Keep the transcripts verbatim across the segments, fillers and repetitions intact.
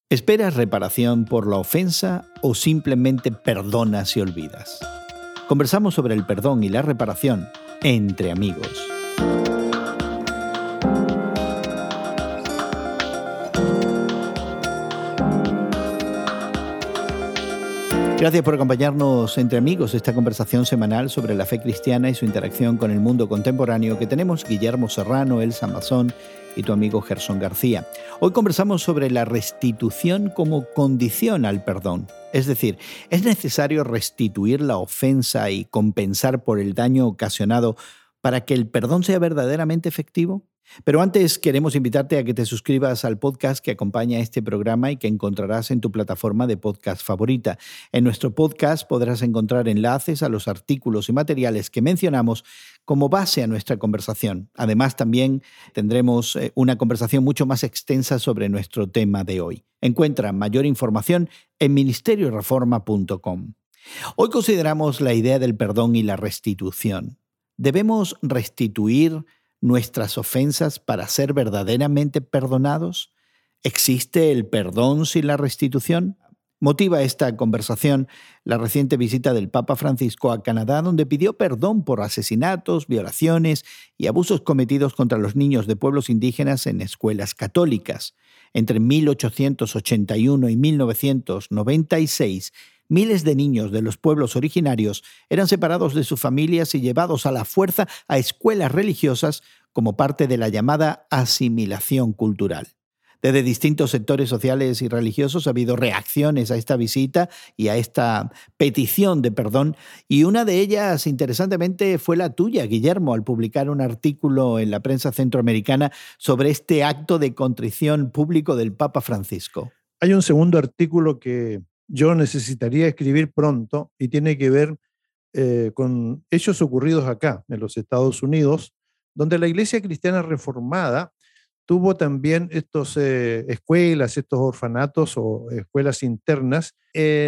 ¿Esperas reparación por la ofensa o simplemente perdonas y olvidas? Conversamos sobre el perdón y la reparación entre amigos. Gracias por acompañarnos entre amigos, esta conversación semanal sobre la fe cristiana y su interacción con el mundo contemporáneo que tenemos Guillermo Serrano, Elsa Mazón y tu amigo Gerson García. Hoy conversamos sobre la restitución como condición al perdón. Es decir, ¿es necesario restituir la ofensa y compensar por el daño ocasionado para que el perdón sea verdaderamente efectivo? Pero antes queremos invitarte a que te suscribas al podcast que acompaña este programa y que encontrarás en tu plataforma de podcast favorita. En nuestro podcast podrás encontrar enlaces a los artículos y materiales que mencionamos como base a nuestra conversación. Además, también tendremos una conversación mucho más extensa sobre nuestro tema de hoy. Encuentra mayor información en ministerio reforma punto com. Hoy consideramos la idea del perdón y la restitución. ¿Debemos restituir nuestras ofensas para ser verdaderamente perdonados? ¿Existe el perdón sin la restitución? Motiva esta conversación la reciente visita del Papa Francisco a Canadá, donde pidió perdón por asesinatos, violaciones y abusos cometidos contra los niños de pueblos indígenas en escuelas católicas. Entre mil ochocientos ochenta y uno y mil novecientos noventa y seis, miles de niños de los pueblos originarios eran separados de sus familias y llevados a la fuerza a escuelas religiosas como parte de la llamada asimilación cultural. Desde distintos sectores sociales y religiosos ha habido reacciones a esta visita y a esta petición de perdón, y una de ellas, interesantemente, fue la tuya, Guillermo, al publicar un artículo en la prensa centroamericana sobre este acto de contrición público del Papa Francisco. Hay un segundo artículo que yo necesitaría escribir pronto y tiene que ver eh, con hechos ocurridos acá, en los Estados Unidos, donde la Iglesia Cristiana Reformada tuvo también estas eh, escuelas, estos orfanatos o escuelas internas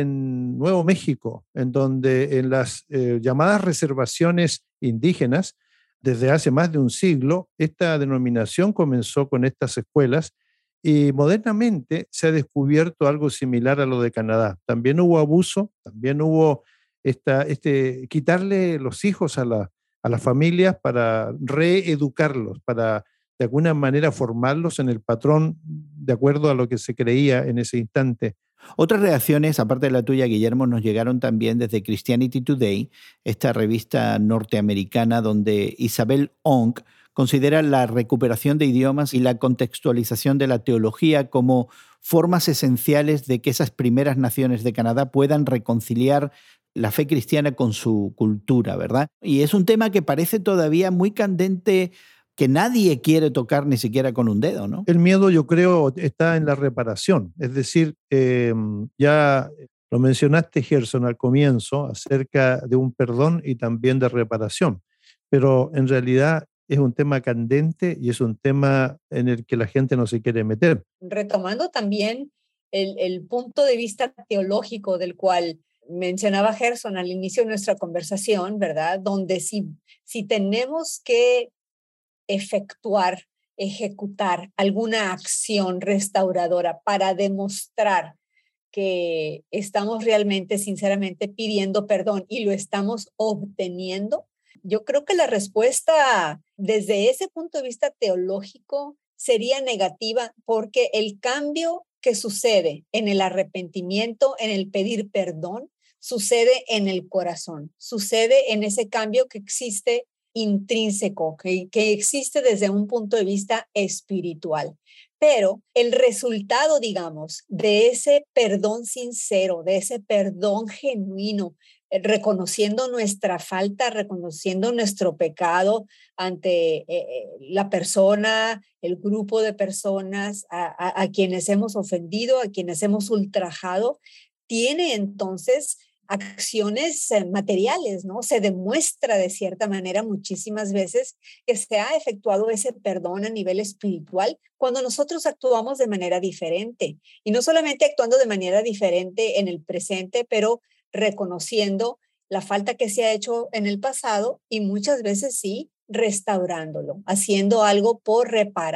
en Nuevo México, en donde en las eh, llamadas reservaciones indígenas, desde hace más de un siglo, esta denominación comenzó con estas escuelas y modernamente se ha descubierto algo similar a lo de Canadá. También hubo abuso, también hubo esta, este, quitarle los hijos a, la, a las familias para reeducarlos, para de alguna manera formarlos en el patrón de acuerdo a lo que se creía en ese instante. Otras reacciones, aparte de la tuya, Guillermo, nos llegaron también desde Christianity Today, esta revista norteamericana donde Isabel Ong considera la recuperación de idiomas y la contextualización de la teología como formas esenciales de que esas primeras naciones de Canadá puedan reconciliar la fe cristiana con su cultura, ¿verdad? Y es un tema que parece todavía muy candente, que nadie quiere tocar ni siquiera con un dedo, ¿no? El miedo, yo creo, está en la reparación. Es decir, eh, ya lo mencionaste, Gerson, al comienzo, acerca de un perdón y también de reparación. Pero en realidad es un tema candente y es un tema en el que la gente no se quiere meter. Retomando también el, el punto de vista teológico del cual mencionaba Gerson al inicio de nuestra conversación, ¿verdad? Donde si, si tenemos que efectuar, ejecutar alguna acción restauradora para demostrar que estamos realmente, sinceramente pidiendo perdón y lo estamos obteniendo, yo creo que la respuesta desde ese punto de vista teológico sería negativa, porque el cambio que sucede en el arrepentimiento, en el pedir perdón, sucede en el corazón, sucede en ese cambio que existe intrínseco, que, que existe desde un punto de vista espiritual. Pero el resultado, digamos, de ese perdón sincero, de ese perdón genuino, eh, reconociendo nuestra falta, reconociendo nuestro pecado ante eh, la persona, el grupo de personas a, a, a quienes hemos ofendido, a quienes hemos ultrajado, tiene entonces acciones materiales, ¿no? Se demuestra de cierta manera muchísimas veces que se ha efectuado ese perdón a nivel espiritual cuando nosotros actuamos de manera diferente. Y no solamente actuando de manera diferente en el presente, pero reconociendo la falta que se ha hecho en el pasado y muchas veces sí, restaurándolo, haciendo algo por reparar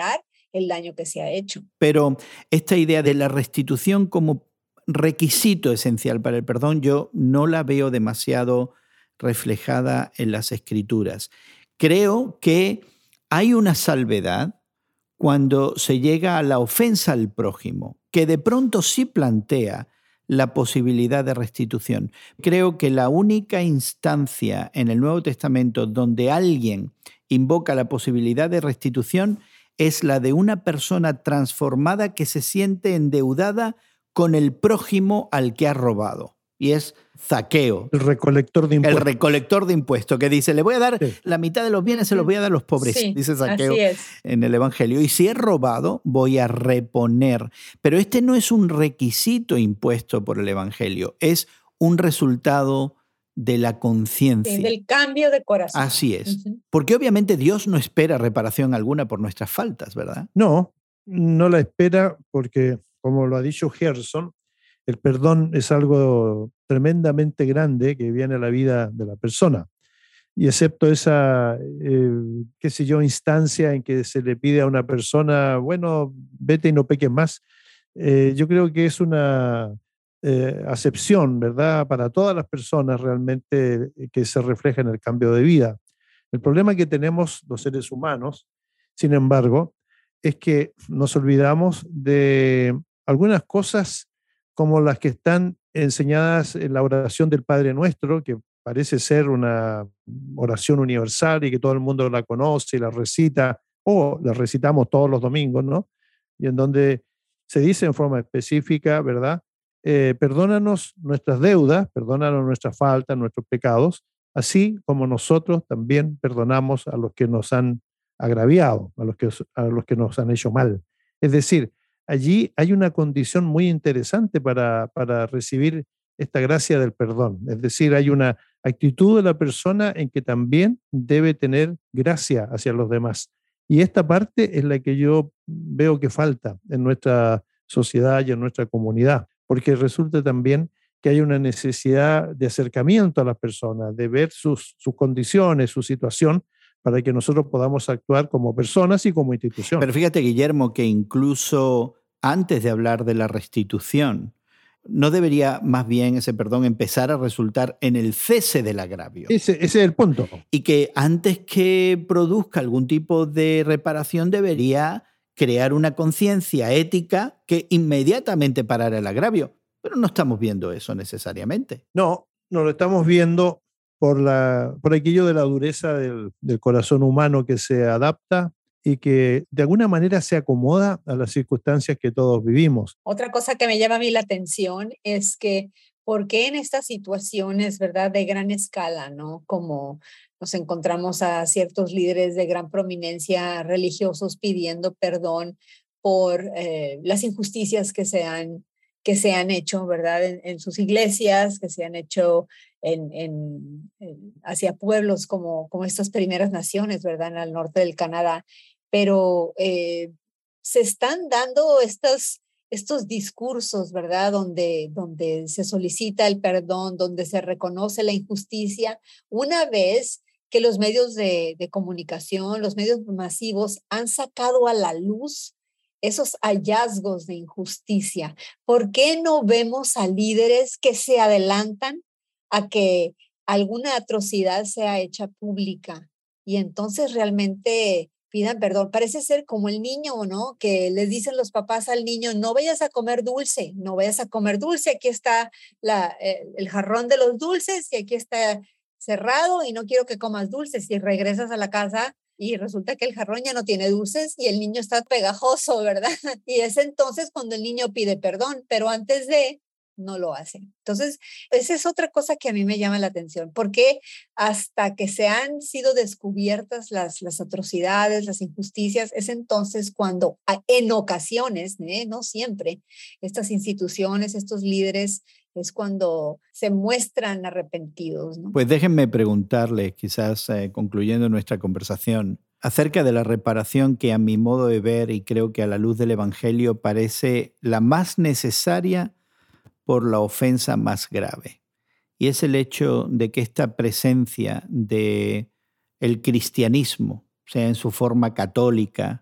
el daño que se ha hecho. Pero esta idea de la restitución como requisito esencial para el perdón, yo no la veo demasiado reflejada en las Escrituras. Creo que hay una salvedad cuando se llega a la ofensa al prójimo, que de pronto sí plantea la posibilidad de restitución. Creo que la única instancia en el Nuevo Testamento donde alguien invoca la posibilidad de restitución es la de una persona transformada que se siente endeudada con el prójimo al que ha robado. Y es Zaqueo. El recolector de impuestos. El recolector de impuestos, que dice, le voy a dar sí. la mitad de los bienes, se los voy a dar a los pobres, sí, dice Zaqueo así es. en el Evangelio. Y si he robado, voy a reponer. Pero este no es un requisito impuesto por el Evangelio, es un resultado de la conciencia. Sí, del cambio de corazón. Así es. Uh-huh. Porque obviamente Dios no espera reparación alguna por nuestras faltas, ¿verdad? No, no la espera porque, como lo ha dicho Gerson, el perdón es algo tremendamente grande que viene a la vida de la persona. Y excepto esa, eh, qué sé yo, instancia en que se le pide a una persona, bueno, vete y no peques más, eh, yo creo que es una eh, acepción, ¿verdad?, para todas las personas realmente que se refleja en el cambio de vida. El problema que tenemos los seres humanos, sin embargo, es que nos olvidamos de algunas cosas como las que están enseñadas en la oración del Padre Nuestro, que parece ser una oración universal y que todo el mundo la conoce y la recita, o la recitamos todos los domingos, ¿no? Y en donde se dice en forma específica, ¿verdad? Eh, perdónanos nuestras deudas, perdónanos nuestras faltas, nuestros pecados, así como nosotros también perdonamos a los que nos han agraviado, a los que, a los que nos han hecho mal. Es decir, allí hay una condición muy interesante para, para recibir esta gracia del perdón. Es decir, hay una actitud de la persona en que también debe tener gracia hacia los demás. Y esta parte es la que yo veo que falta en nuestra sociedad y en nuestra comunidad, porque resulta también que hay una necesidad de acercamiento a las personas, de ver sus, sus condiciones, su situación, para que nosotros podamos actuar como personas y como institución. Pero fíjate, Guillermo, que incluso antes de hablar de la restitución, ¿no debería más bien ese perdón empezar a resultar en el cese del agravio? Ese, ese es el punto. Y que antes que produzca algún tipo de reparación debería crear una conciencia ética que inmediatamente parara el agravio. Pero no estamos viendo eso necesariamente. No, no lo estamos viendo por, la, por aquello de la dureza del, del corazón humano que se adapta y que de alguna manera se acomoda a las circunstancias que todos vivimos. Otra cosa que me llama a mí la atención es que ¿por qué en estas situaciones, verdad, de gran escala, ¿no? Como nos encontramos a ciertos líderes de gran prominencia religiosos pidiendo perdón por eh, las injusticias que se han, que se han hecho, ¿verdad? En, en sus iglesias, que se han hecho en, en, en, hacia pueblos como, como estas primeras naciones, ¿verdad? En el norte del Canadá. Pero eh, se están dando estas, estos discursos, ¿verdad? Donde, donde se solicita el perdón, donde se reconoce la injusticia, una vez que los medios de, de comunicación, los medios masivos han sacado a la luz esos hallazgos de injusticia. ¿Por qué no vemos a líderes que se adelantan a que alguna atrocidad sea hecha pública y entonces realmente pidan perdón? Parece ser como el niño, ¿no? Que les dicen los papás al niño, no vayas a comer dulce, no vayas a comer dulce, aquí está la, eh, el jarrón de los dulces y aquí está cerrado y no quiero que comas dulces. Y regresas a la casa y resulta que el jarrón ya no tiene dulces y el niño está pegajoso, ¿verdad? Y es entonces cuando el niño pide perdón, pero antes de, no lo hacen. Entonces, esa es otra cosa que a mí me llama la atención, porque hasta que se han sido descubiertas las, las atrocidades, las injusticias, es entonces cuando en ocasiones, ¿eh? No siempre, estas instituciones, estos líderes, es cuando se muestran arrepentidos, ¿no? Pues déjenme preguntarles, quizás eh, concluyendo nuestra conversación, acerca de la reparación que a mi modo de ver y creo que a la luz del Evangelio parece la más necesaria por la ofensa más grave. Y es el hecho de que esta presencia de el cristianismo, sea en su forma católica,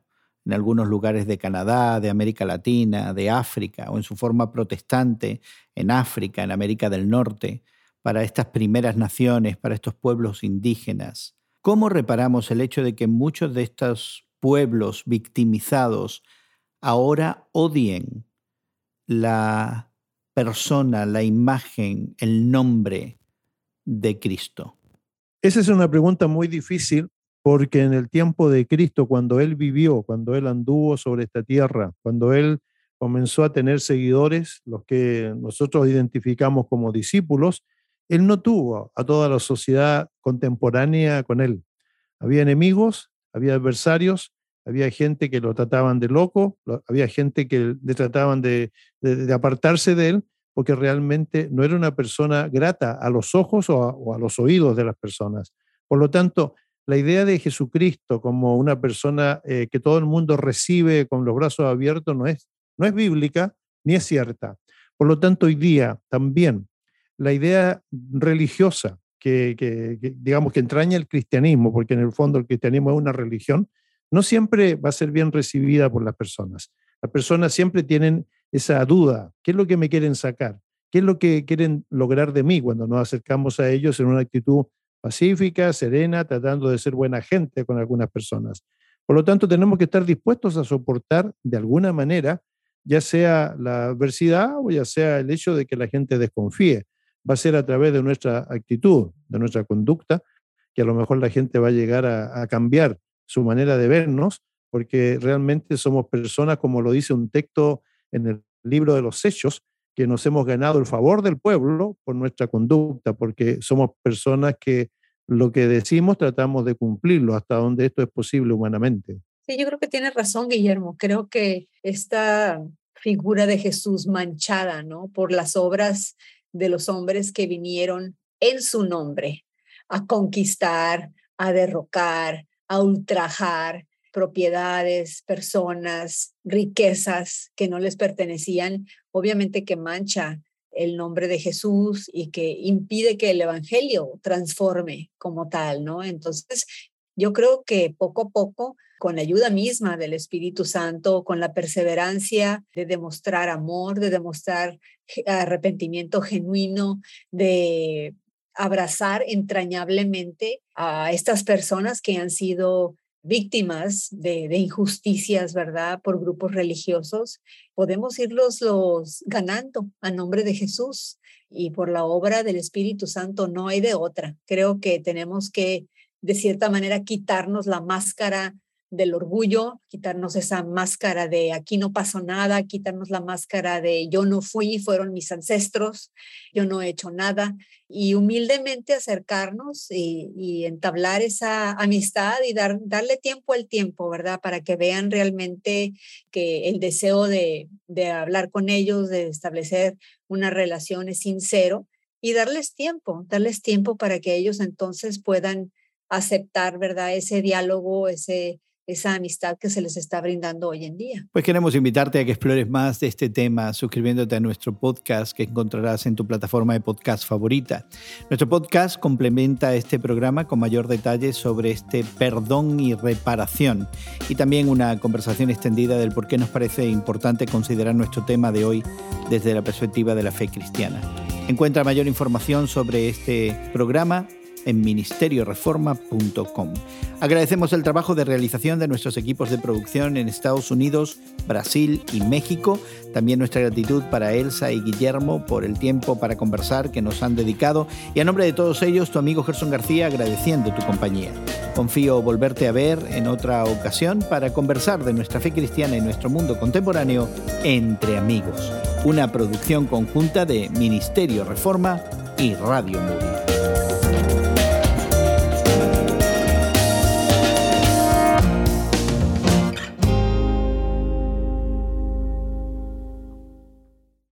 en algunos lugares de Canadá, de América Latina, de África, o en su forma protestante en África, en América del Norte, para estas primeras naciones, para estos pueblos indígenas. ¿Cómo reparamos el hecho de que muchos de estos pueblos victimizados ahora odien la persona, la imagen, el nombre de Cristo? Esa es una pregunta muy difícil, porque en el tiempo de Cristo, cuando Él vivió, cuando Él anduvo sobre esta tierra, cuando Él comenzó a tener seguidores, los que nosotros identificamos como discípulos, Él no tuvo a toda la sociedad contemporánea con Él. Había enemigos, había adversarios, había gente que lo trataban de loco, había gente que le trataban de, de, de apartarse de Él, porque realmente no era una persona grata a los ojos o a, o a los oídos de las personas. Por lo tanto, la idea de Jesucristo como una persona eh, que todo el mundo recibe con los brazos abiertos no es, no es bíblica ni es cierta. Por lo tanto, hoy día también la idea religiosa que, que, que digamos que entraña el cristianismo, porque en el fondo el cristianismo es una religión, no siempre va a ser bien recibida por las personas. Las personas siempre tienen esa duda: ¿qué es lo que me quieren sacar? ¿Qué es lo que quieren lograr de mí cuando nos acercamos a ellos en una actitud pacífica, serena, tratando de ser buena gente con algunas personas? Por lo tanto, tenemos que estar dispuestos a soportar de alguna manera, ya sea la adversidad o ya sea el hecho de que la gente desconfíe. Va a ser a través de nuestra actitud, de nuestra conducta, que a lo mejor la gente va a llegar a, a cambiar su manera de vernos, porque realmente somos personas, como lo dice un texto en el libro de los Hechos, que nos hemos ganado el favor del pueblo por nuestra conducta, porque somos personas que lo que decimos tratamos de cumplirlo hasta donde esto es posible humanamente. Sí, yo creo que tienes razón, Guillermo. Creo que esta figura de Jesús manchada, ¿no?, por las obras de los hombres que vinieron en su nombre a conquistar, a derrocar, a ultrajar propiedades, personas, riquezas que no les pertenecían, obviamente que mancha el nombre de Jesús y que impide que el evangelio transforme como tal, ¿no? Entonces, yo creo que poco a poco, con la ayuda misma del Espíritu Santo, con la perseverancia de demostrar amor, de demostrar arrepentimiento genuino, de abrazar entrañablemente a estas personas que han sido víctimas de, de injusticias, ¿verdad?, por grupos religiosos, podemos irlos los ganando a nombre de Jesús y por la obra del Espíritu Santo. No hay de otra. Creo que tenemos que, de cierta manera, quitarnos la máscara del orgullo, quitarnos esa máscara de aquí no pasó nada, quitarnos la máscara de yo no fui, fueron mis ancestros, yo no he hecho nada, y humildemente acercarnos y, y entablar esa amistad y dar, darle tiempo al tiempo, ¿verdad? Para que vean realmente que el deseo de, de hablar con ellos, de establecer una relación es sincero, y darles tiempo, darles tiempo para que ellos entonces puedan aceptar, ¿verdad?, ese diálogo, ese esa amistad que se les está brindando hoy en día. Pues queremos invitarte a que explores más de este tema suscribiéndote a nuestro podcast que encontrarás en tu plataforma de podcast favorita. Nuestro podcast complementa este programa con mayor detalle sobre este perdón y reparación, y también una conversación extendida del por qué nos parece importante considerar nuestro tema de hoy desde la perspectiva de la fe cristiana. Encuentra mayor información sobre este programa en ministerio reforma punto com. Agradecemos el trabajo de realización de nuestros equipos de producción en Estados Unidos, Brasil y México. También nuestra gratitud para Elsa y Guillermo por el tiempo para conversar que nos han dedicado. Y a nombre de todos ellos, tu amigo Gerson García, agradeciendo tu compañía. Confío volverte a ver en otra ocasión para conversar de nuestra fe cristiana y nuestro mundo contemporáneo entre amigos. Una producción conjunta de Ministerio Reforma y Radio Moody.